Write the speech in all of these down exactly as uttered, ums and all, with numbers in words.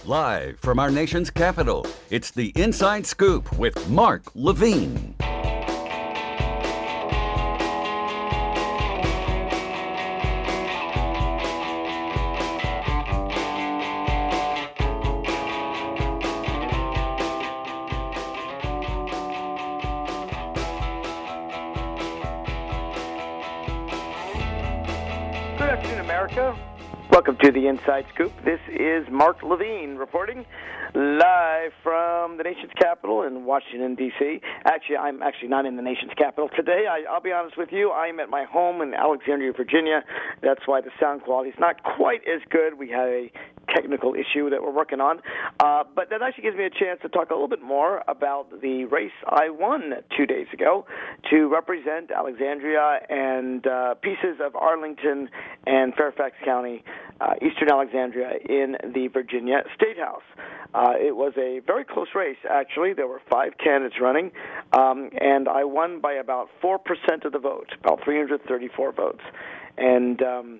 Live from our nation's capital, it's the Inside Scoop with Mark Levine. Good afternoon, America. Welcome to the Inside Scoop. This is Mark Levine reporting live from the nation's capital in Washington, D C Actually, I'm actually not in the nation's capital today. I, I'll be honest with you. I'm at my home in Alexandria, Virginia. That's why the sound quality is not quite as good. We had a technical issue that we're working on. Uh, but that actually gives me a chance to talk a little bit more about the race I won two days ago to represent Alexandria and uh, pieces of Arlington and Fairfax County, uh, eastern Alexandria, in the Virginia State House. Uh, it was a very close race, actually. There were five candidates running, um, and I won by about four percent of the vote, about three hundred thirty-four votes. And um,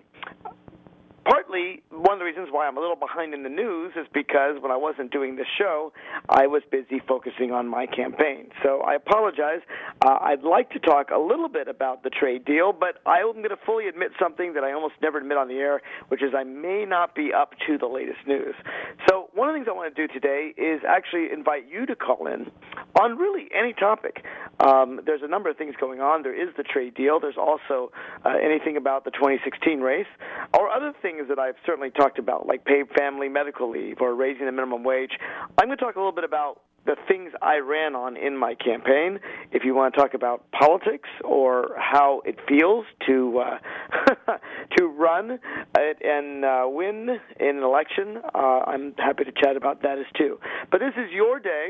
partly, one of the reasons why I'm a little behind in the news is because when I wasn't doing this show, I was busy focusing on my campaign. So I apologize. Uh, I'd like to talk a little bit about the trade deal, but I'm going to fully admit something that I almost never admit on the air, which is I may not be up to the latest news. So one of the things I want to do today is actually invite you to call in on really any topic. Um, there's a number of things going on. There is the trade deal. There's also uh, anything about the twenty sixteen race or other things that I've certainly talked about, like paid family medical leave or raising the minimum wage. I'm going to talk a little bit about the things I ran on in my campaign. If you want to talk about politics or how it feels to uh, to run and uh, win in an election, uh, I'm happy to chat about that as too. But this is your day.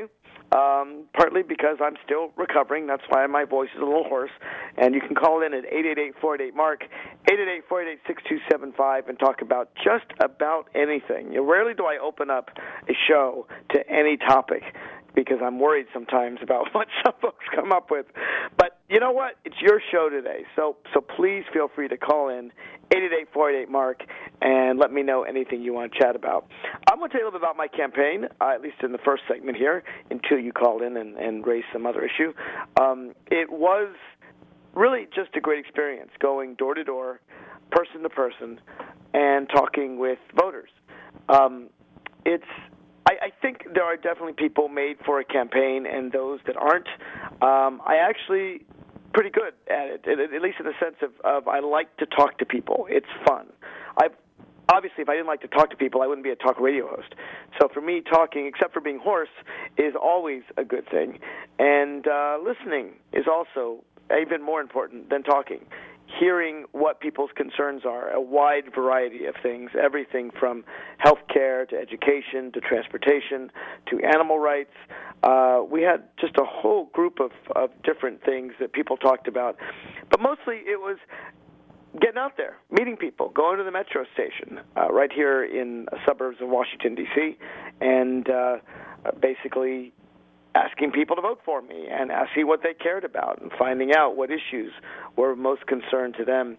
Um, partly because I'm still recovering. That's why my voice is a little hoarse. And you can call in at eight eight eight, four eight eight, MARK, eight eight eight, four eight eight, six two seven five, and talk about just about anything. You know, rarely do I open up a show to any topic because I'm worried sometimes about what some folks come up with. But you know what? It's your show today. So so please feel free to call in, eight eight eight, four eight eight, MARK, and let me know anything you want to chat about. I'm going to tell you a little bit about my campaign, uh, at least in the first segment here, until you call in and, and raise some other issue. Um, it was really just a great experience going door to door, person to person, and talking with voters. Um, it's I, I think there are definitely people made for a campaign and those that aren't. Um, I actually pretty good at it, at, at least in the sense of, of I like to talk to people. It's fun. I've Obviously, if I didn't like to talk to people, I wouldn't be a talk radio host. So for me, talking, except for being hoarse, is always a good thing. And uh, listening is also even more important than talking. Hearing what people's concerns are, a wide variety of things, everything from health care to education to transportation to animal rights. Uh, we had just a whole group of, of different things that people talked about. But mostly it was getting out there, meeting people, going to the metro station uh, right here in the suburbs of Washington, D C, and uh, basically asking people to vote for me and asking what they cared about and finding out what issues were most concerned to them.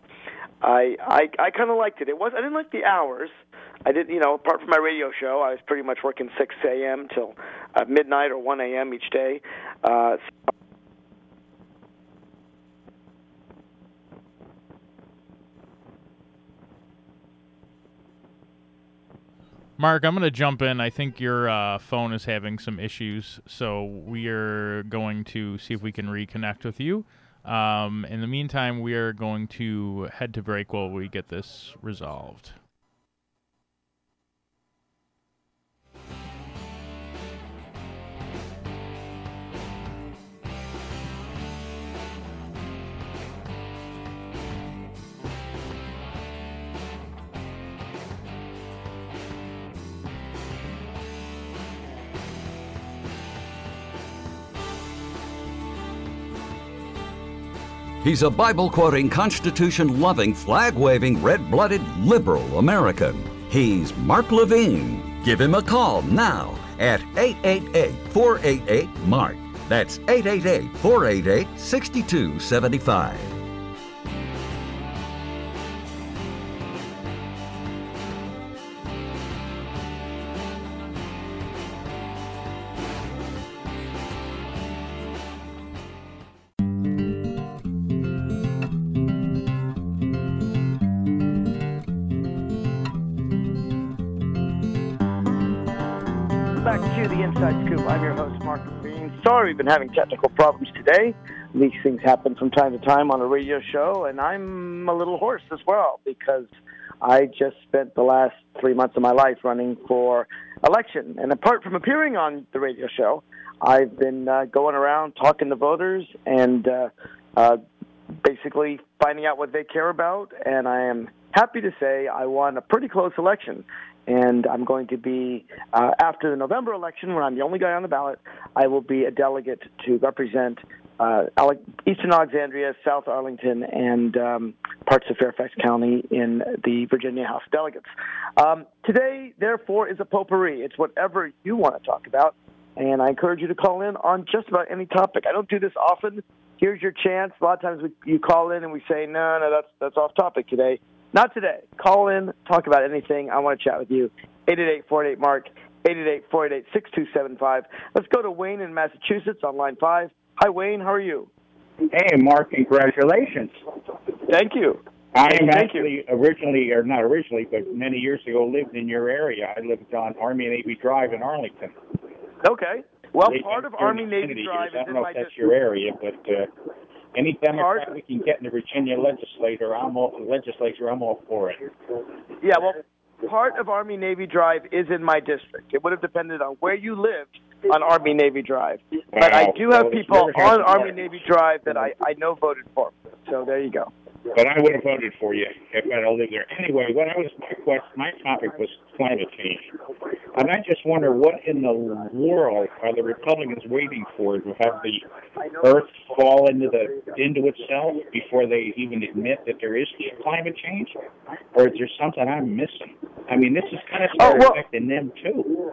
I I, I kind of liked it. It was I didn't like the hours. I did, you know, apart from my radio show, I was pretty much working six a.m. till uh, midnight or one a.m. each day. Uh, so Mark, I'm going to jump in. I think your uh, phone is having some issues, so we are going to see if we can reconnect with you. Um, in the meantime, we are going to head to break while we get this resolved. He's a Bible-quoting, Constitution-loving, flag-waving, red-blooded, liberal American. He's Mark Levine. Give him a call now at eight eight eight, four eight eight, MARK. That's eight eight eight, four eight eight, six two seven five. Welcome back to the Inside Scoop. I'm your host, Mark Levine. Sorry we've been having technical problems today. These things happen from time to time on a radio show, and I'm a little hoarse as well because I just spent the last three months of my life running for election. And apart from appearing on the radio show, I've been uh, going around talking to voters and uh, uh, basically finding out what they care about. And I am happy to say I won a pretty close election. And I'm going to be, uh, after the November election, when I'm the only guy on the ballot, I will be a delegate to represent uh, Eastern Alexandria, South Arlington, and um, parts of Fairfax County in the Virginia House of Delegates. Um, today, therefore, is a potpourri. It's whatever you want to talk about, and I encourage you to call in on just about any topic. I don't do this often. Here's your chance. A lot of times we, you call in and we say, no, no, that's that's off topic today. Not today. Call in, talk about anything. I want to chat with you. eight eight eight, four eight eight, M A R K, eight eight eight, four eight eight, six two seven five. Let's go to Wayne in Massachusetts on line five. Hi, Wayne. How are you? Hey, Mark. Congratulations. Thank you. I am Thank actually you. originally, or not originally, but many years ago, lived in your area. I lived on Army Navy Drive in Arlington. Okay. Well, Late part of during Army the Navy Kennedy Drive years. is I don't in know my if that's district. your area, but uh, any Democrat Part- we can get in the Virginia legislature, I'm all, legislature, I'm all for it. Yeah, well, part of Army Navy Drive is in my district. It would have depended on where you lived on Army Navy Drive. But I Wow. do have Well, people it's your on house, Army Mark. Navy Drive that I, I know voted for. So there you go. But I would have voted for you if I had lived there. Anyway, what I was my question, my topic was climate change, and I just wonder what in the world are the Republicans waiting for to have the Earth fall into the into itself before they even admit that there is climate change, or is there something I'm missing? I mean, this is kind of Oh, well, affecting them too.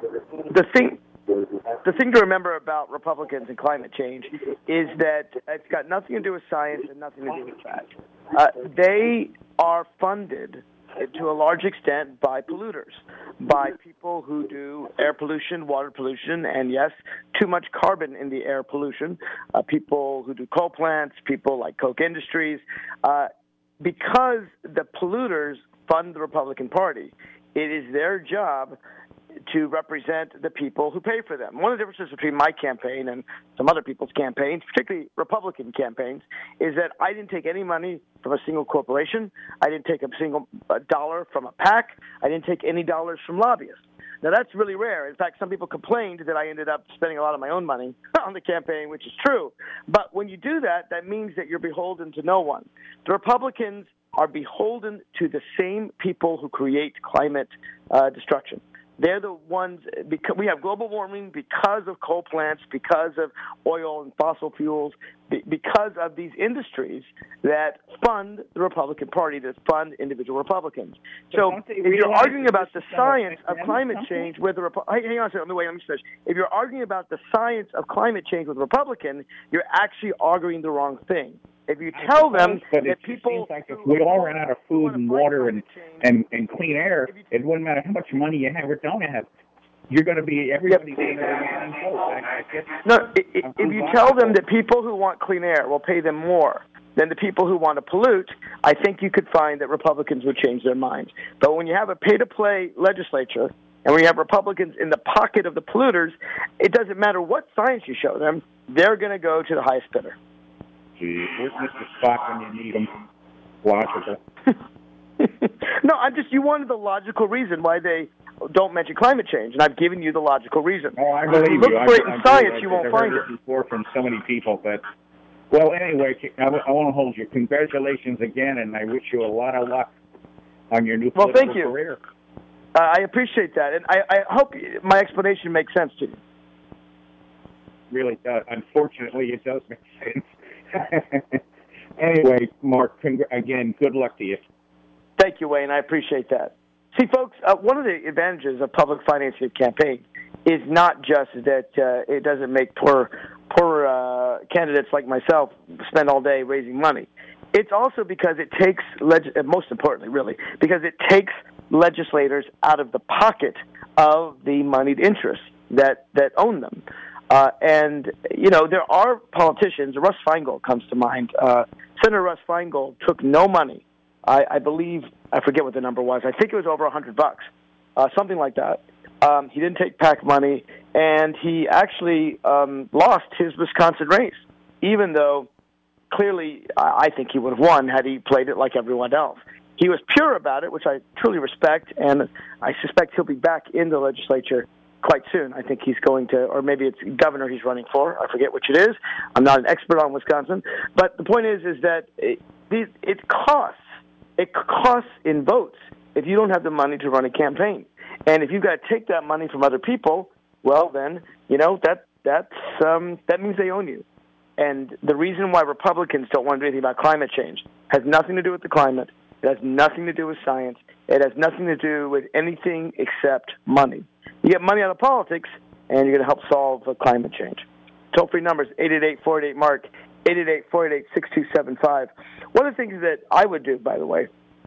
The thing, the thing to remember about Republicans and climate change is that it's got nothing to do with science and nothing to do with fact. Uh, they are funded to a large extent by polluters, by people who do air pollution, water pollution, and yes, too much carbon in the air pollution, uh, people who do coal plants, people like Koch Industries. Uh, because the polluters fund the Republican Party, it is their job to represent the people who pay for them. One of the differences between my campaign and some other people's campaigns, particularly Republican campaigns, is that I didn't take any money from a single corporation. I didn't take a single uh, dollar from a PAC. I didn't take any dollars from lobbyists. Now, that's really rare. In fact, some people complained that I ended up spending a lot of my own money on the campaign, which is true. But when you do that, that means that you're beholden to no one. The Republicans are beholden to the same people who create climate uh, destruction. They're the ones, because we have global warming because of coal plants, because of oil and fossil fuels, because of these industries that fund the Republican Party, that fund individual Republicans. So if you're arguing about the science of climate change with the Repu- hang on a second, let me wait, let me finish. If you're arguing about the science of climate change with a Republican, you're actually arguing the wrong thing. If you tell them but that it people seems like if we all ran out of food and water and, and, and clean air, it wouldn't matter how much money you have or don't have. You're going to be everybody's going to be running close. I, I guess. No, if, if you tell them that people who want clean air will pay them more than the people who want to pollute, I think you could find that Republicans would change their minds. But when you have a pay-to-play legislature and when you have Republicans in the pocket of the polluters, it doesn't matter what science you show them, they're going to go to the highest bidder. Gee, where's Mister Spock when you need him? Logical. No, I'm just, you wanted the logical reason why they don't mention climate change, and I've given you the logical reason. Oh, I believe if you. Look you. for I, it in I science, believe you I, won't I've find heard it. it before from so many people, but well, anyway, I, I want to hold you. Congratulations again, and I wish you a lot of luck on your new well, political thank you. career. Uh, I appreciate that, and I, I hope my explanation makes sense to you. Really does. Unfortunately, it does make sense. Anyway, Mark, congr- again, good luck to you. Thank you, Wayne. I appreciate that. See, folks, uh, one of the advantages of public financing of campaign is not just that uh, it doesn't make poor, poor uh, candidates like myself spend all day raising money. It's also because it takes, leg- most importantly, really, because it takes legislators out of the pocket of the moneyed interests that, that own them. Uh, and, you know, there are politicians, Russ Feingold comes to mind. Uh, Senator Russ Feingold took no money. I, I believe, I forget what the number was. I think it was over a hundred bucks, uh, something like that, Um, he didn't take PAC money, and he actually um, lost his Wisconsin race, even though clearly I think he would have won had he played it like everyone else. He was pure about it, which I truly respect, and I suspect he'll be back in the legislature quite soon. I think he's going to, or maybe it's governor he's running for. I forget which it is. I'm not an expert on Wisconsin. But the point is, is that it, it costs. It costs in votes if you don't have the money to run a campaign. And if you've got to take that money from other people, well, then, you know, that that's um, that means they own you. And the reason why Republicans don't want to do anything about climate change has nothing to do with the climate. It has nothing to do with science. It has nothing to do with anything except money. You get money out of politics, and you're going to help solve uh, climate change. Toll-free numbers, eight eight eight, four eight eight, M A R C, eight eight eight, four eight eight, six two seven five. One of the things that I would do, by the way,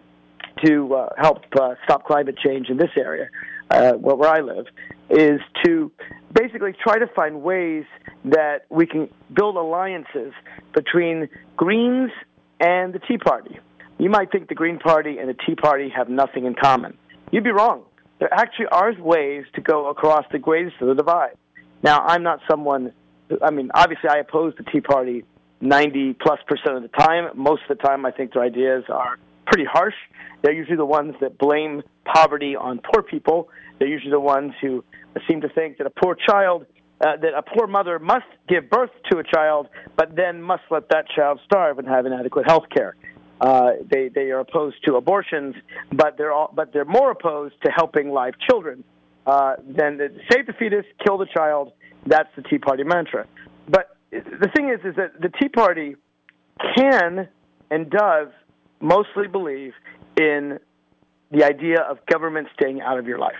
to uh, help uh, stop climate change in this area, uh, where, where I live, is to basically try to find ways that we can build alliances between Greens and the Tea Party. You might think the Green Party and the Tea Party have nothing in common. You'd be wrong. There actually are ways to go across the greatest of the divide. Now, I'm not someone, I mean, obviously I oppose the Tea Party ninety plus percent of the time. Most of the time I think their ideas are pretty harsh. They're usually the ones that blame poverty on poor people. They're usually the ones who seem to think that a poor child, uh, that a poor mother must give birth to a child, but then must let that child starve and have inadequate health care. Uh, they they are opposed to abortions, but they're all, but they're more opposed to helping live children. Uh, than the, save the fetus, kill the child. That's the Tea Party mantra. But the thing is, is that the Tea Party can and does mostly believe in the idea of government staying out of your life,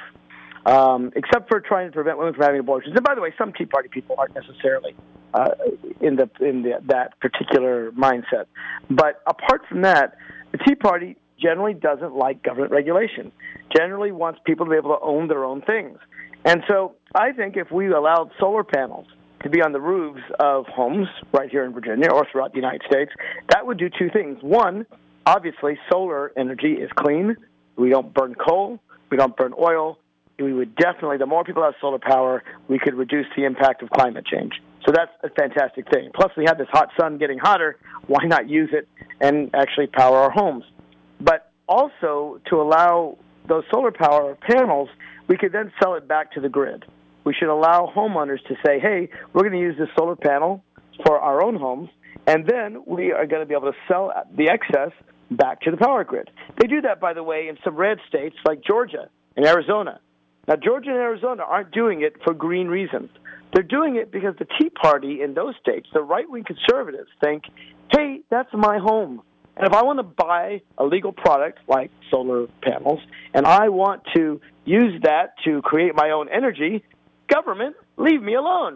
um, except for trying to prevent women from having abortions. And by the way, some Tea Party people aren't necessarily uh, in the in the, that particular mindset. But apart from that, the Tea Party generally doesn't like government regulation, generally wants people to be able to own their own things. And so I think if we allowed solar panels to be on the roofs of homes right here in Virginia or throughout the United States, that would do two things. One, obviously, solar energy is clean. We don't burn coal. We don't burn oil. We would definitely, the more people have solar power, we could reduce the impact of climate change. So that's a fantastic thing. Plus, we have this hot sun getting hotter. Why not use it and actually power our homes? But also, to allow those solar power panels, we could then sell it back to the grid. We should allow homeowners to say, hey, we're going to use this solar panel for our own homes, and then we are going to be able to sell the excess back to the power grid. They do that, by the way, in some red states like Georgia and Arizona. Now, Georgia and Arizona aren't doing it for green reasons. They're doing it because the Tea Party in those states, the right-wing conservatives, think, hey, that's my home. And if I want to buy a legal product like solar panels, and I want to use that to create my own energy, government, leave me alone.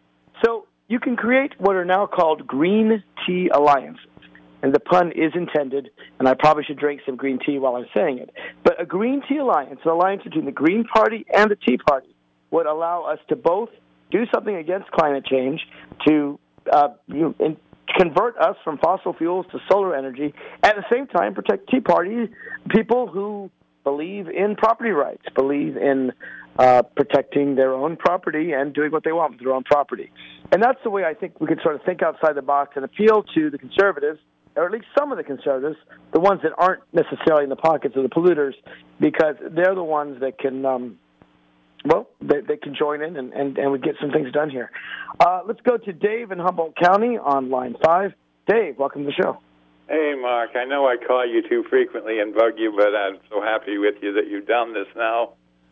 So you can create what are now called green tea alliances. And the pun is intended, and I probably should drink some green tea while I'm saying it. But a green tea alliance, an alliance between the Green Party and the Tea Party, would allow us to both do something against climate change, to uh, you know, in, convert us from fossil fuels to solar energy, at the same time protect Tea Party people who believe in property rights, believe in uh, protecting their own property and doing what they want with their own property. And that's the way I think we could sort of think outside the box and appeal to the conservatives, or at least some of the conservatives, the ones that aren't necessarily in the pockets of the polluters, because they're the ones that can, um, well, they, they can join in and, and, and we get some things done here. Uh, let's go to Dave in Humboldt County on line five. Dave, welcome to the show. Hey, Mark, I know I call you too frequently and bug you, but I'm so happy with you that you've done this now.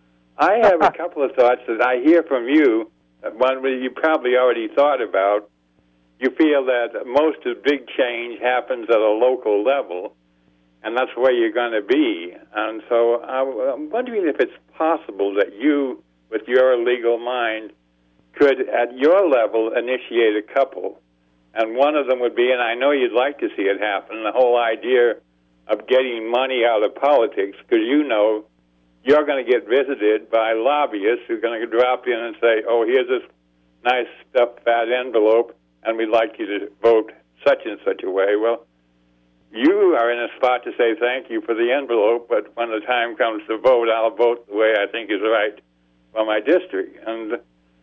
I have a couple of thoughts that I hear from you, one you probably already thought about. You feel that most of big change happens at a local level, and that's where you're going to be. And so I'm wondering if it's possible that you, with your legal mind, could, at your level, initiate a couple. And one of them would be, and I know you'd like to see it happen, the whole idea of getting money out of politics, because you know you're going to get visited by lobbyists who are going to drop in and say, oh, here's this nice stuffed fat envelope, and we'd like you to vote such and such a way. Well, you are in a spot to say thank you for the envelope, but when the time comes to vote, I'll vote the way I think is right. for my district. And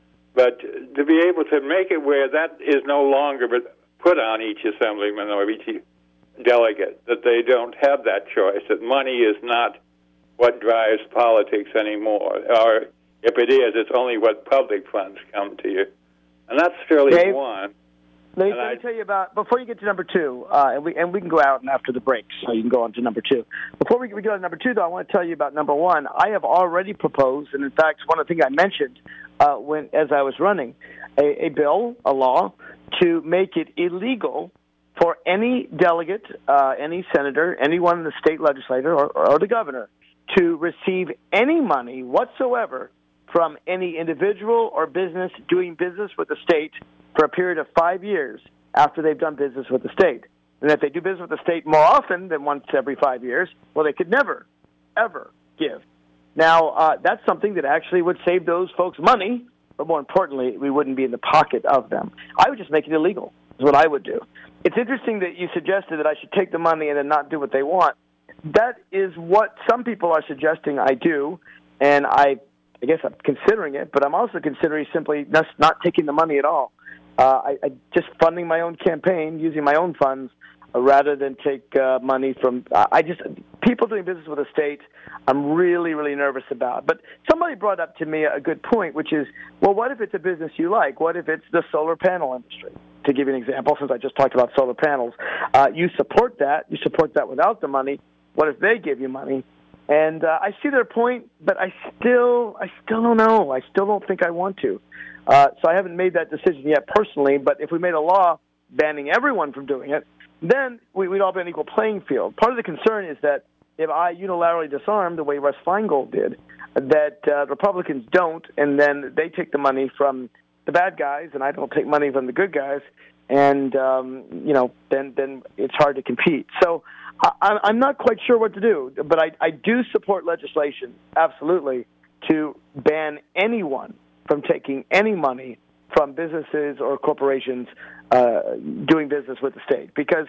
but to be able to make it where that is no longer put on each assemblyman or each delegate, that they don't have that choice, that money is not what drives politics anymore, or if it is, it's only what public funds come to you. And that's fairly Dave, one. Let me, and let I, me tell you about, before you get to number two, uh, and, we, and we can go out and after the break, so you can go on to number two. Before we, we go to number two, though, I want to tell you about number one. I have already proposed, and in fact, one of the things I mentioned uh, when as I was running, a, a bill, a law, to make it illegal for any delegate, uh, any senator, anyone in the state legislature or, or the governor to receive any money whatsoever from any individual or business doing business with the state for a period of five years after they've done business with the state. And if they do business with the state more often than once every five years, well, they could never, ever give. Now, uh, that's something that actually would save those folks money, but more importantly, we wouldn't be in the pocket of them. I would just make it illegal, is what I would do. It's interesting that you suggested that I should take the money and then not do what they want. That is what some people are suggesting I do, and I, I guess I'm considering it, but I'm also considering simply not, not taking the money at all. Uh, I, I just funding my own campaign, using my own funds, uh, rather than take uh, money from. Uh, I just people doing business with the state, I'm really, really nervous about. But somebody brought up to me a good point, which is, well, what if it's a business you like? What if it's the solar panel industry? To give you an example, since I just talked about solar panels, uh, you support that. You support that without the money. What if they give you money? And uh, I see their point, but I still, I still don't know. I still don't think I want to. Uh, so I haven't made that decision yet personally. But if we made a law banning everyone from doing it, then we, we'd all be an equal playing field. Part of the concern is that if I unilaterally disarm the way Russ Feingold did, that uh, Republicans don't, and then they take the money from the bad guys, and I don't take money from the good guys, and um, you know, then then it's hard to compete. So I, I'm not quite sure what to do, but I, I do support legislation, absolutely, to ban anyone from taking any money from businesses or corporations uh, doing business with the state. Because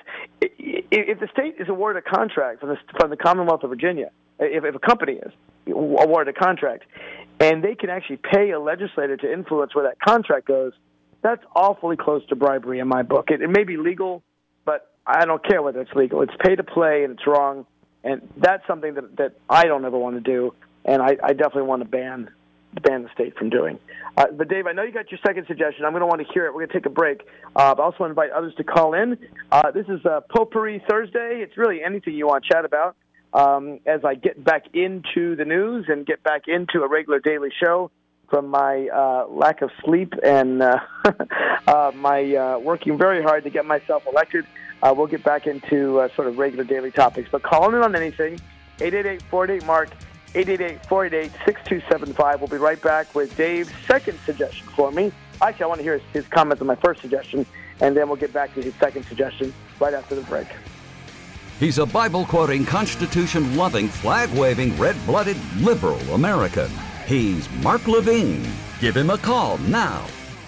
if the state is awarded a contract from the, from the Commonwealth of Virginia, if, if a company is awarded a contract, and they can actually pay a legislator to influence where that contract goes, that's awfully close to bribery in my book. It, it may be legal, but I don't care whether it's legal. It's pay to play, and it's wrong, and that's something that, that I don't ever want to do, and I, I definitely want to ban ban the state from doing. Uh, but, Dave, I know you got your second suggestion. I'm going to want to hear it. We're going to take a break. Uh, but I also want to invite others to call in. Uh, this is uh, Potpourri Thursday. It's really anything you want to chat about. Um, as I get back into the news and get back into a regular daily show from my uh, lack of sleep and uh, uh, my uh, working very hard to get myself elected, uh, we'll get back into uh, sort of regular daily topics. But call in on anything, eight eight eight, four eight eight, MARK, eight eight eight, four eight eight, six two seven five. We'll be right back with Dave's second suggestion for me. Actually, I want to hear his, his comments on my first suggestion, and then we'll get back to his second suggestion right after the break. He's a Bible-quoting, Constitution-loving, flag-waving, red-blooded, liberal American. He's Mark Levine. Give him a call now.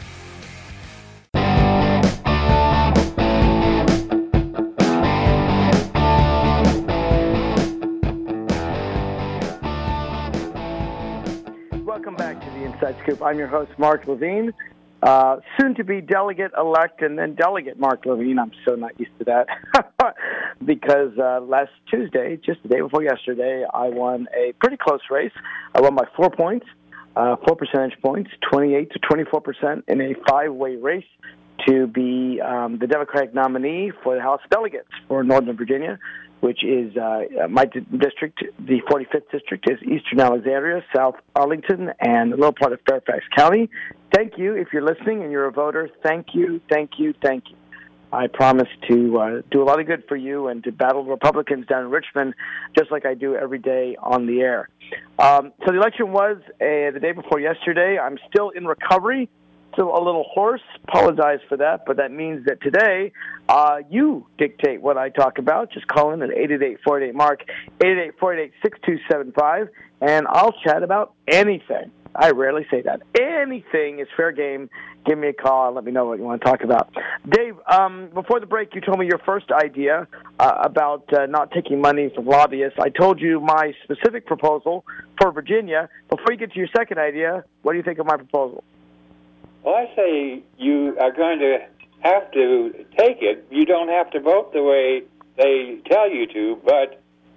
Welcome back to the Inside Scoop. I'm your host, Mark Levine. Uh, soon to be delegate-elect and then delegate Mark Levine. I'm so not used to that because uh, last Tuesday, just the day before yesterday, I won a pretty close race. I won by four points, uh, four percentage points, twenty-eight to twenty-four percent in a five-way race to be um, the Democratic nominee for the House of Delegates for Northern Virginia, which is uh, my d- district. The forty-fifth district is Eastern Alexandria, South Arlington, and a little part of Fairfax County. Thank you. If you're listening and you're a voter, thank you, thank you, thank you. I promise to uh, do a lot of good for you and to battle Republicans down in Richmond, just like I do every day on the air. Um, so the election was uh, the day before yesterday. I'm still in recovery. Still a little hoarse. Apologize for that, but that means that today uh, you dictate what I talk about. Just call in at eight eight eight, four eight eight, MARK, eight eight eight, four eight eight, six two seven five, and I'll chat about anything. I rarely say that. Anything is fair game. Give me a call and let me know what you want to talk about. Dave, um, before the break, you told me your first idea uh, about uh, not taking money from lobbyists. I told you my specific proposal for Virginia. Before you get to your second idea, what do you think of my proposal? Well, I say you are going to have to take it. You don't have to vote the way they tell you to, but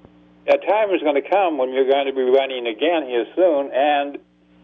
a time is going to come when you're going to be running again here soon, and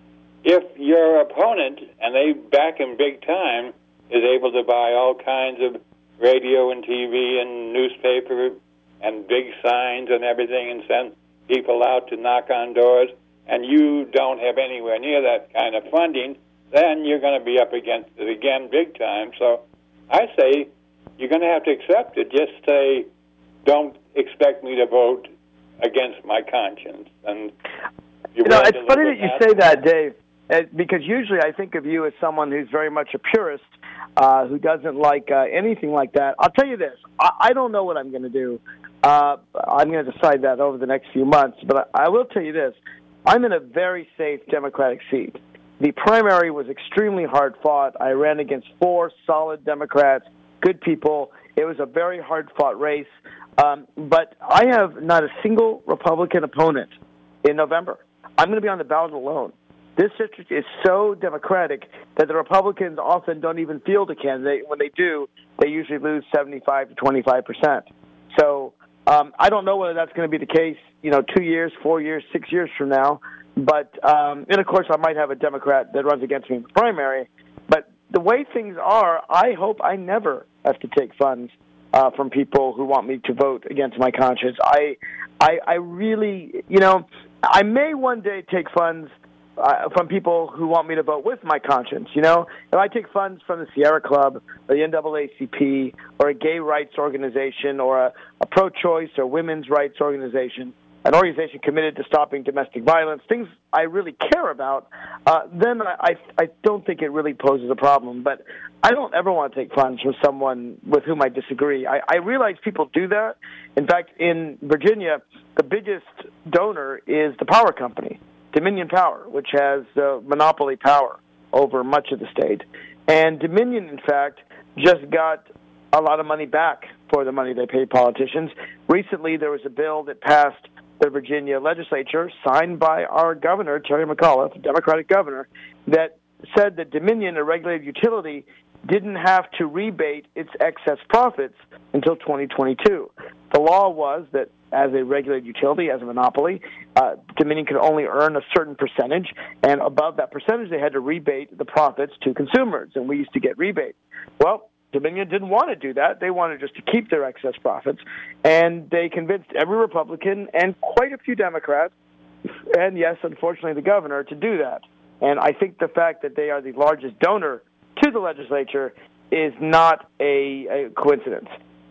if your opponent, and they back him big time, is able to buy all kinds of radio and T V and newspaper and big signs and everything and send people out to knock on doors, and you don't have anywhere near that kind of funding, then you're going to be up against it again big time. So I say you're going to have to accept it. Just say, don't expect me to vote against my conscience. And you know, it's funny that you that. say that, Dave, because usually I think of you as someone who's very much a purist, uh, who doesn't like uh, anything like that. I'll tell you this. I, I don't know what I'm going to do. Uh, I'm going to decide that over the next few months. But I, I will tell you this. I'm in a very safe Democratic seat. The primary was extremely hard fought. I ran against four solid Democrats, good people. It was a very hard fought race. Um, but I have not a single Republican opponent in November. I'm going to be on the ballot alone. This district is so Democratic that the Republicans often don't even field a candidate. When they do, they usually lose seventy-five to twenty-five percent. So um, I don't know whether that's going to be the case, you know, two years, four years, six years from now. But, um, and of course, I might have a Democrat that runs against me in the primary. But the way things are, I hope I never have to take funds Uh, from people who want me to vote against my conscience. I, I, I really, you know, I may one day take funds uh, from people who want me to vote with my conscience. You know, if I take funds from the Sierra Club or the N double A C P or a gay rights organization or a, a pro-choice or women's rights organization, an organization committed to stopping domestic violence, things I really care about, uh, then I, I don't think it really poses a problem. But I don't ever want to take funds from someone with whom I disagree. I, I realize people do that. In fact, in Virginia, the biggest donor is the power company, Dominion Power, which has uh, monopoly power over much of the state. And Dominion, in fact, just got a lot of money back for the money they pay politicians. Recently, there was a bill that passed the Virginia legislature, signed by our governor, Terry McAuliffe, Democratic governor, that said that Dominion, a regulated utility, didn't have to rebate its excess profits until twenty twenty-two. The law was that as a regulated utility, as a monopoly, uh, Dominion could only earn a certain percentage, and above that percentage, they had to rebate the profits to consumers, and we used to get rebates. Well, Dominion didn't want to do that. They wanted just to keep their excess profits, and they convinced every Republican and quite a few Democrats, and yes, unfortunately, the governor, to do that. And I think the fact that they are the largest donor to the legislature is not a, a coincidence.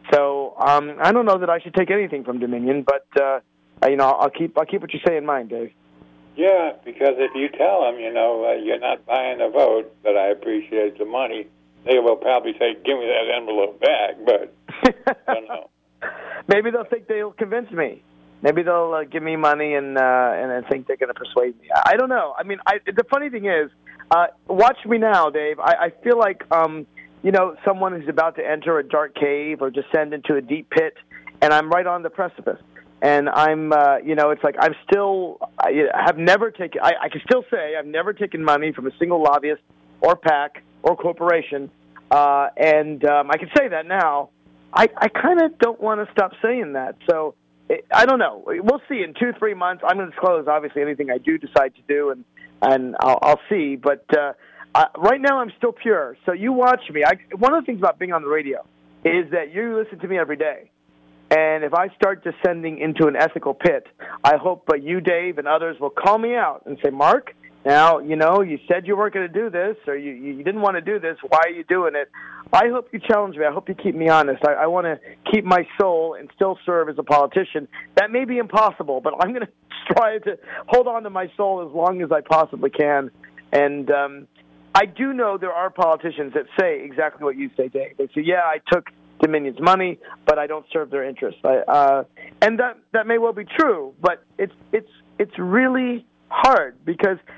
So um, I don't know that I should take anything from Dominion, but uh, you know, I'll keep I'll keep what you say in mind, Dave. Yeah, because if you tell them, you know, uh, you're not buying a vote, but I appreciate the money, they will probably say, give me that envelope back, but I don't know. Maybe they'll think they'll convince me. Maybe they'll uh, give me money and uh, and I think they're going to persuade me. I, I don't know. I mean, I, the funny thing is, uh, watch me now, Dave. I, I feel like, um, you know, someone who's about to enter a dark cave or descend into a deep pit, and I'm right on the precipice. And I'm, uh, you know, it's like I'm still, I have never taken, I, I can still say I've never taken money from a single lobbyist or PAC or corporation, uh, and um, I can say that now. I, I kind of don't want to stop saying that. So it, I don't know. We'll see. In two, three months, I'm going to disclose, obviously, anything I do decide to do, and, and I'll, I'll see. But uh, uh, right now, I'm still pure. So you watch me. I, one of the things about being on the radio is that you listen to me every day. And if I start descending into an ethical pit, I hope uh, you, Dave, and others will call me out and say, Mark, now, you know, you said you weren't going to do this, or you, you didn't want to do this. Why are you doing it? I hope you challenge me. I hope you keep me honest. I, I want to keep my soul and still serve as a politician. That may be impossible, but I'm going to strive to hold on to my soul as long as I possibly can. And um, I do know there are politicians that say exactly what you say, Dave. They say, yeah, I took Dominion's money, but I don't serve their interests. I, uh, and that that may well be true, but it's it's it's really hard because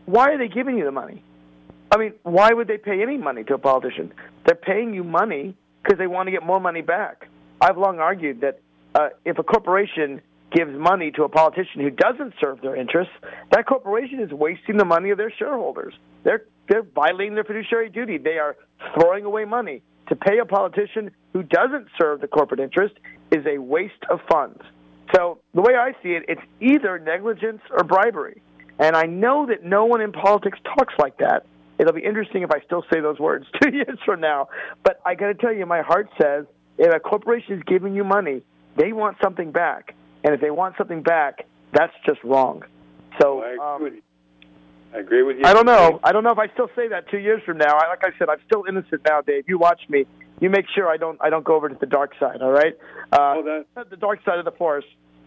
why are they giving you the money? I mean, why would they pay any money to a politician? They're paying you money because they want to get more money back. I've long argued that uh, if a corporation gives money to a politician who doesn't serve their interests, that corporation is wasting the money of their shareholders. They're they're violating their fiduciary duty. They are throwing away money. To pay a politician who doesn't serve the corporate interest is a waste of funds. So the way I see it, it's either negligence or bribery. And I know that no one in politics talks like that. It'll be interesting if I still say those words two years from now. But I got to tell you, my heart says if a corporation is giving you money, they want something back. And if they want something back, that's just wrong. So I agree, um, I agree with you. I don't know. I don't know if I still say that two years from now. I, like I said, I'm still innocent now, Dave. You watch me. You make sure I don't I don't go over to the dark side, all right? Uh, well, that, the dark side of the force.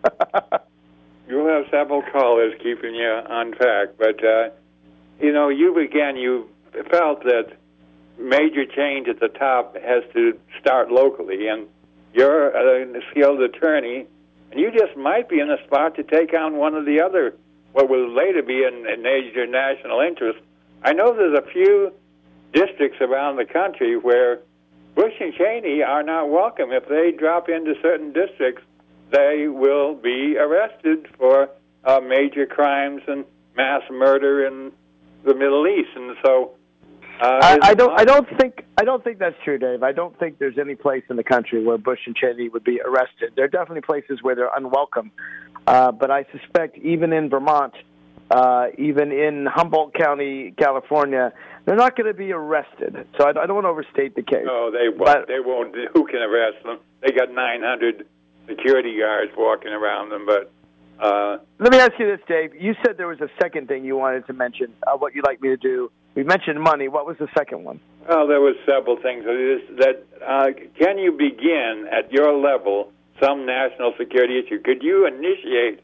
You'll have several callers keeping you on track. But, uh, you know, you again, you felt that major change at the top has to start locally. And you're a skilled attorney, and you just might be in a spot to take on one of the other, what will later be in a major national interest. I know there's a few districts around the country where Bush and Cheney are not welcome. If they drop into certain districts, they will be arrested for uh, major crimes and mass murder in the Middle East. And so, uh, I, I don't. I don't think. I don't think that's true, Dave. I don't think there's any place in the country where Bush and Cheney would be arrested. There are definitely places where they're unwelcome. Uh, but I suspect even in Vermont, uh, even in Humboldt County, California, they're not going to be arrested. So I, I don't want to overstate the case. No, they won't. But, they won't. Who can arrest them? They got nine hundred security guards walking around them. But uh, let me ask you this, Dave. You said there was a second thing you wanted to mention. Uh, what you'd like me to do? We mentioned money. What was the second one? Well, there was several things. That uh, can you begin at your level some national security issue? Could you initiate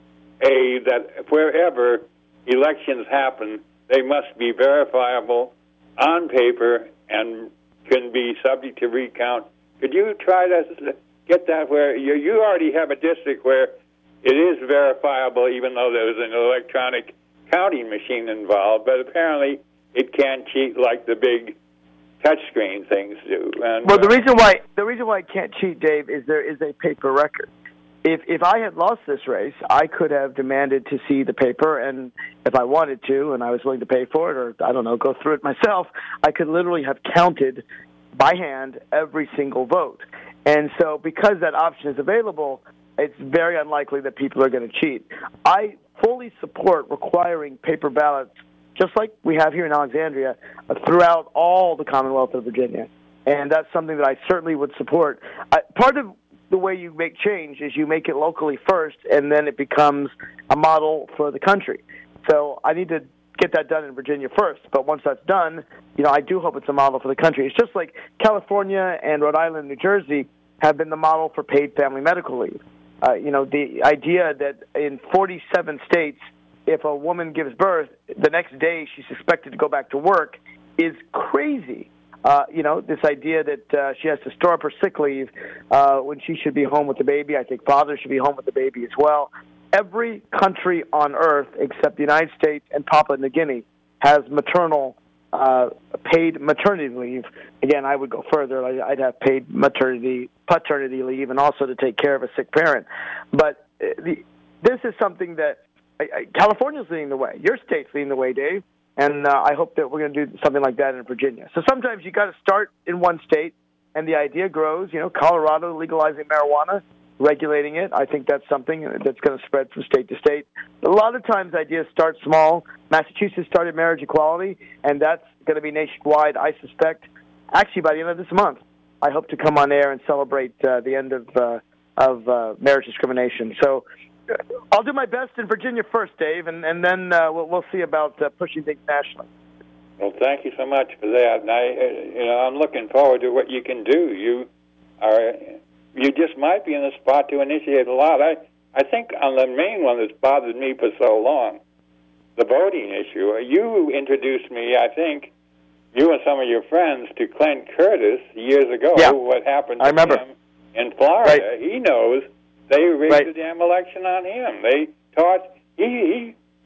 a that wherever elections happen, they must be verifiable on paper and can be subject to recount? Could you try to get that where you, you already have a district where it is verifiable, even though there's an electronic counting machine involved, but apparently it can't cheat like the big touchscreen things do. And, well, the uh, reason why the reason why it can't cheat, Dave, is there is a paper record. If if I had lost this race, I could have demanded to see the paper, and if I wanted to, and I was willing to pay for it, or I don't know, go through it myself, I could literally have counted by hand every single vote. And so, because that option is available, it's very unlikely that people are going to cheat. I fully support requiring paper ballots, just like we have here in Alexandria, uh, throughout all the Commonwealth of Virginia. And that's something that I certainly would support. Uh, part of the way you make change is you make it locally first, and then it becomes a model for the country. So I need to get that done in Virginia first. But once that's done, you know, I do hope it's a model for the country. It's just like California and Rhode Island, New Jersey have been the model for paid family medical leave. Uh, you know, the idea that in forty-seven states, if a woman gives birth, the next day she's expected to go back to work is crazy. Uh, you know, this idea that uh, she has to store up her sick leave uh, when she should be home with the baby. I think fathers should be home with the baby as well. Every country on earth except the United States and Papua New Guinea has maternal uh, paid maternity leave. Again, I would go further. I'd have paid maternity, paternity leave, and also to take care of a sick parent. But uh, the, this is something that uh, California's leading the way. Your state's leading the way, Dave. And uh, I hope that we're going to do something like that in Virginia. So sometimes you got to start in one state, and the idea grows. You know, Colorado legalizing marijuana, regulating it. I think that's something that's going to spread from state to state. A lot of times ideas start small. Massachusetts started marriage equality, and that's going to be nationwide, I suspect. Actually, by the end of this month, I hope to come on air and celebrate uh, the end of uh, of uh, marriage discrimination. So I'll do my best in Virginia first, Dave, and, and then uh, we'll, we'll see about uh, pushing things nationally. Well, thank you so much for that. And I, uh, you know, I'm looking forward to what you can do. You are, you just might be in a spot to initiate a lot. I, I think on the main one that's bothered me for so long, the voting issue. You introduced me, I think, you and some of your friends, to Clint Curtis years ago. Yeah. What happened to I remember. him in Florida? Right. He knows. They rigged right. the damn election on him. They taught he, he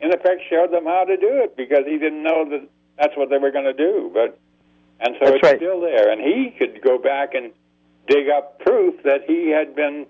in effect, showed them how to do it because he didn't know that that's what they were going to do. But and so that's it's right. still there, and he could go back and dig up proof that he had been.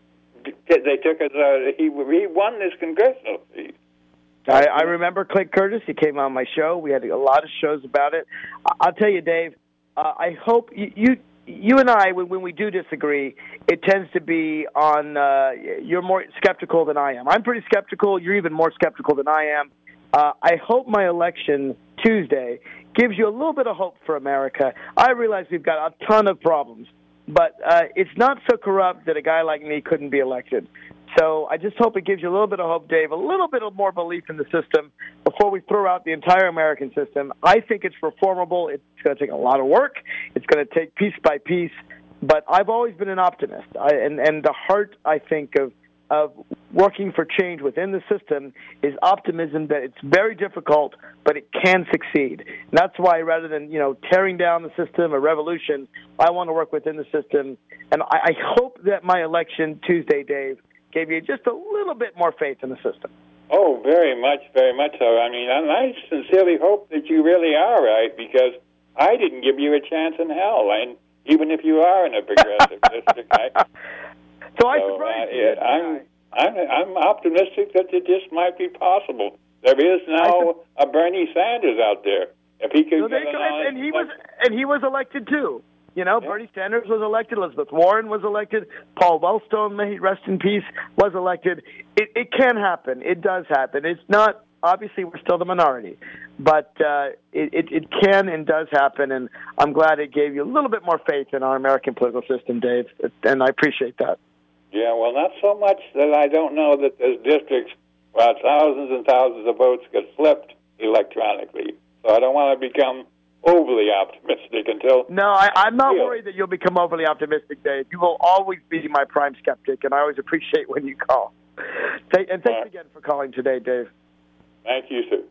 They took as a, he he won this congressional seat. I, I remember Clint Curtis. He came on my show. We had a lot of shows about it. I'll tell you, Dave. Uh, I hope you, you you and I, when, when we do disagree, it tends to be on. Uh, you're more skeptical than I am. I'm pretty skeptical. You're even more skeptical than I am. Uh, I hope my election Tuesday gives you a little bit of hope for America. I realize we've got a ton of problems, but uh, it's not so corrupt that a guy like me couldn't be elected. So I just hope it gives you a little bit of hope, Dave, a little bit of more belief in the system before we throw out the entire American system. I think it's reformable. It's going to take a lot of work. It's going to take piece by piece. But I've always been an optimist. I, and, and the heart, I think, of of working for change within the system is optimism that it's very difficult, but it can succeed. And that's why rather than, you know, tearing down the system, a revolution, I want to work within the system. And I, I hope that my election Tuesday, Dave, gave you just a little bit more faith in the system. Oh, very much, very much so. I mean, and I sincerely hope that you really are right, because I didn't give you a chance in hell, and even if you are in a progressive district. I, so I so, surprised uh, you. I'm, I'm, I'm optimistic that it just might be possible. There is now a Bernie Sanders out there. If he could so get they, an and he was and he was elected too. You know, yeah. Bernie Sanders was elected. Elizabeth Warren was elected. Paul Wellstone, may he rest in peace, was elected. It, it can happen. It does happen. It's not, obviously, we're still the minority. But uh, it, it, it can and does happen, and I'm glad it gave you a little bit more faith in our American political system, Dave, and I appreciate that. Yeah, well, not so much that I don't know that there's districts where thousands and thousands of votes get flipped electronically. So I don't want to become overly optimistic until... No, I, I'm not worried that you'll become overly optimistic, Dave. You will always be my prime skeptic, and I always appreciate when you call. And thanks right. again for calling today, Dave. Thank you, sir.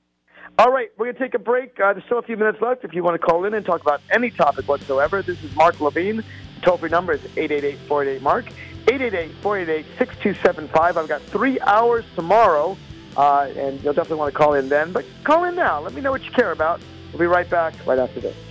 All right, we're going to take a break. Uh, there's still a few minutes left if you want to call in and talk about any topic whatsoever. This is Mark Levine. The toll-free number is eight eight eight, four eight eight, MARK, eight eight eight, four eight eight, six two seven five. I've got three hours tomorrow, uh, and you'll definitely want to call in then. But call in now. Let me know what you care about. We'll be right back right after this.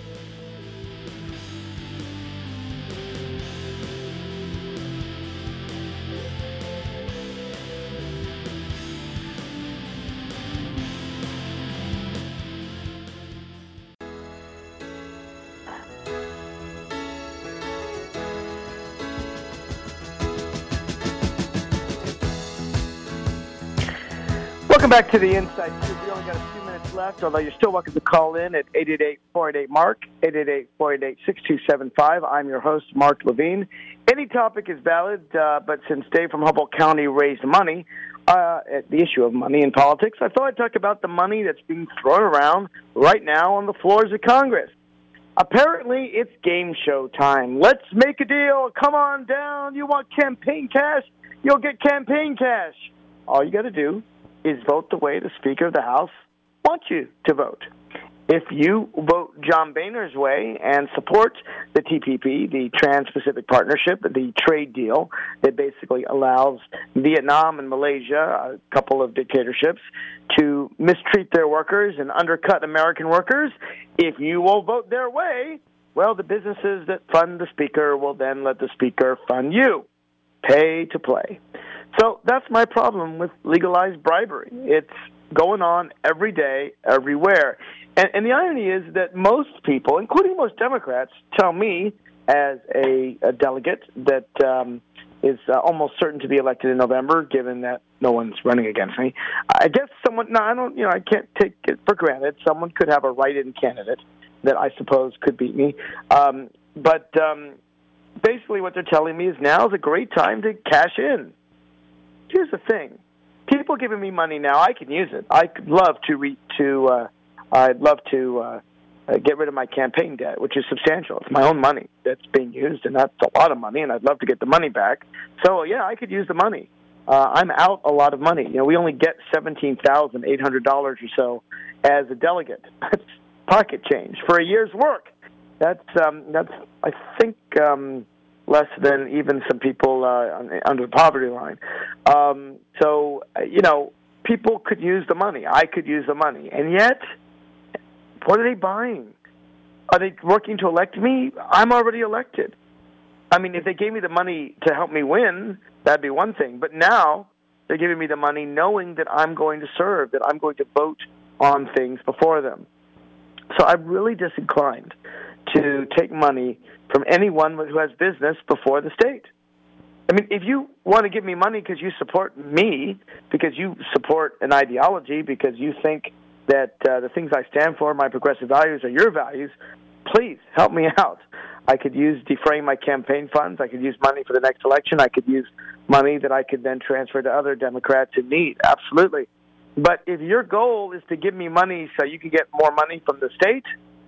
Welcome back to the Inside Scoop. We only got a few minutes left, although you're still welcome to call in at eight eight eight, four eight eight, MARK, eight eight eight, four eight eight, six two seven five. I'm your host, Mark Levine. Any topic is valid, uh, but since Dave from Humboldt County raised money, uh, at the issue of money in politics, I thought I'd talk about the money that's being thrown around right now on the floors of Congress. Apparently, it's game show time. Let's make a deal. Come on down. You want campaign cash? You'll get campaign cash. All you got to do is vote the way the Speaker of the House wants you to vote. If you vote John Boehner's way and support the T P P, the Trans-Pacific Partnership, the trade deal that basically allows Vietnam and Malaysia, a couple of dictatorships, to mistreat their workers and undercut American workers, if you will vote their way, well, the businesses that fund the Speaker will then let the Speaker fund you. Pay to play. So that's my problem with legalized bribery. It's going on every day, everywhere. And, and the irony is that most people, including most Democrats, tell me as a, a delegate that um, is uh, almost certain to be elected in November, given that no one's running against me. I guess someone, no, I don't, you know, I can't take it for granted. Someone could have a write-in candidate that I suppose could beat me. Um, but um, basically what they're telling me is now is a great time to cash in. Here's the thing: people giving me money now, I can use it. I could love to re- to. Uh, I'd love to uh, uh, get rid of my campaign debt, which is substantial. It's my own money that's being used, and that's a lot of money. And I'd love to get the money back. So yeah, I could use the money. Uh, I'm out a lot of money. You know, we only get seventeen thousand eight hundred dollars or so as a delegate. That's pocket change for a year's work. That's um, that's I think. Um, less than even some people uh, under the poverty line. Um, so, you know, people could use the money. I could use the money. And yet, what are they buying? Are they working to elect me? I'm already elected. I mean, if they gave me the money to help me win, that'd be one thing. But now they're giving me the money knowing that I'm going to serve, that I'm going to vote on things before them. So I'm really disinclined to take money from anyone who has business before the state. I mean, if you want to give me money because you support me, because you support an ideology, because you think that uh, the things I stand for, my progressive values, are your values, please help me out. I could use defraying my campaign funds. I could use money for the next election. I could use money that I could then transfer to other Democrats in need. Absolutely. But if your goal is to give me money so you can get more money from the state,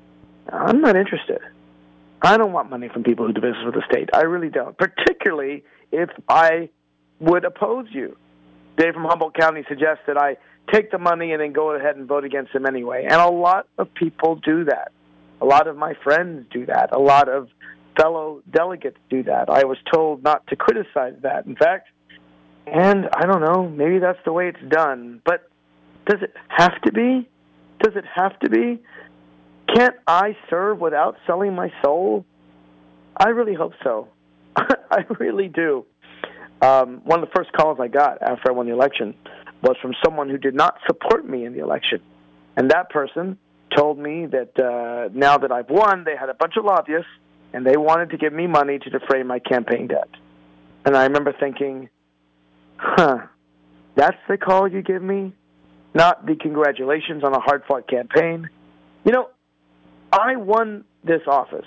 I'm not interested. I don't want money from people who do business with the state. I really don't, particularly if I would oppose you. Dave from Humboldt County suggests that I take the money and then go ahead and vote against them anyway. And a lot of people do that. A lot of my friends do that. A lot of fellow delegates do that. I was told not to criticize that, in fact. And I don't know, maybe that's the way it's done. But does it have to be? Does it have to be? Can't I serve without selling my soul? I really hope so. I really do. Um, one of the first calls I got after I won the election was from someone who did not support me in the election. And that person told me that uh, now that I've won, they had a bunch of lobbyists, and they wanted to give me money to defray my campaign debt. And I remember thinking, huh, that's the call you give me? Not the congratulations on a hard-fought campaign. You know, I won this office.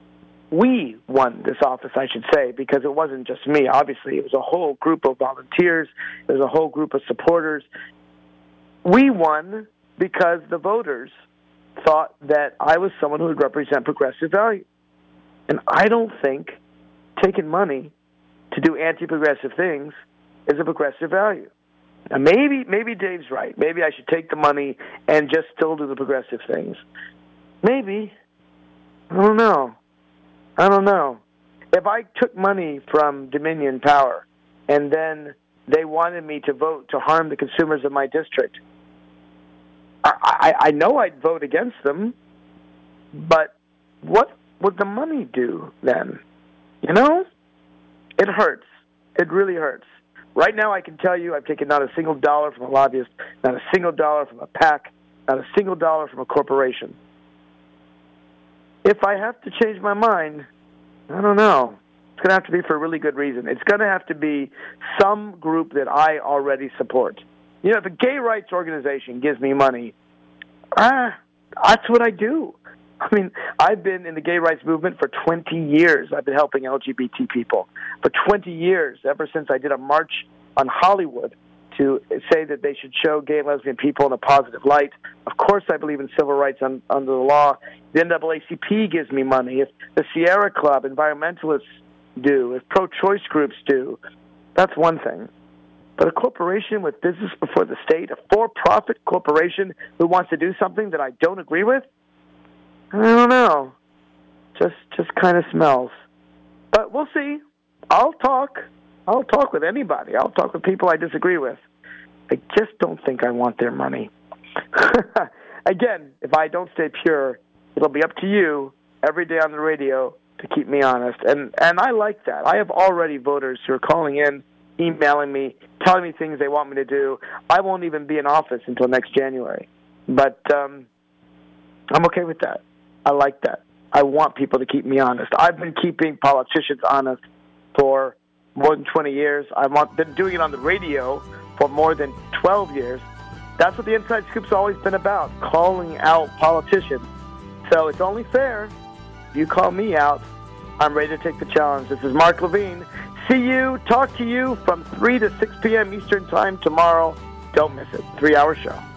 We won this office, I should say, because it wasn't just me. Obviously, it was a whole group of volunteers. It was a whole group of supporters. We won because the voters thought that I was someone who would represent progressive values. And I don't think taking money to do anti-progressive things is a progressive value. Now, maybe maybe Dave's right. Maybe I should take the money and just still do the progressive things. Maybe. I don't know. I don't know. If I took money from Dominion Power and then they wanted me to vote to harm the consumers of my district, I, I, I know I'd vote against them, but what would the money do then? You know? It hurts. It really hurts. Right now I can tell you I've taken not a single dollar from a lobbyist, not a single dollar from a PAC, not a single dollar from a corporation. If I have to change my mind, I don't know. It's going to have to be for a really good reason. It's going to have to be some group that I already support. You know, if a gay rights organization gives me money, ah, that's what I do. I mean, I've been in the gay rights movement for twenty years. I've been helping L G B T people for twenty years, ever since I did a march on Hollywood to say that they should show gay and lesbian people in a positive light. Of course, I believe in civil rights un, under the law. The N double A C P gives me money. If the Sierra Club, environmentalists do, if pro-choice groups do, that's one thing. But a corporation with business before the state, a for-profit corporation who wants to do something that I don't agree with, I don't know. Just just kind of smells. But we'll see. I'll talk. I'll talk with anybody. I'll talk with people I disagree with. I just don't think I want their money. Again, if I don't stay pure, it'll be up to you every day on the radio to keep me honest. And and I like that. I have already voters who are calling in, emailing me, telling me things they want me to do. I won't even be in office until next January. But um, I'm okay with that. I like that. I want people to keep me honest. I've been keeping politicians honest for more than twenty years. I've been doing it on the radio for more than twelve years. That's what the Inside Scoop's always been about, calling out politicians. So it's only fair. If you call me out, I'm ready to take the challenge. This is Mark Levine. See you, talk to you from three to six p.m. Eastern Time tomorrow. Don't miss it. Three-hour show.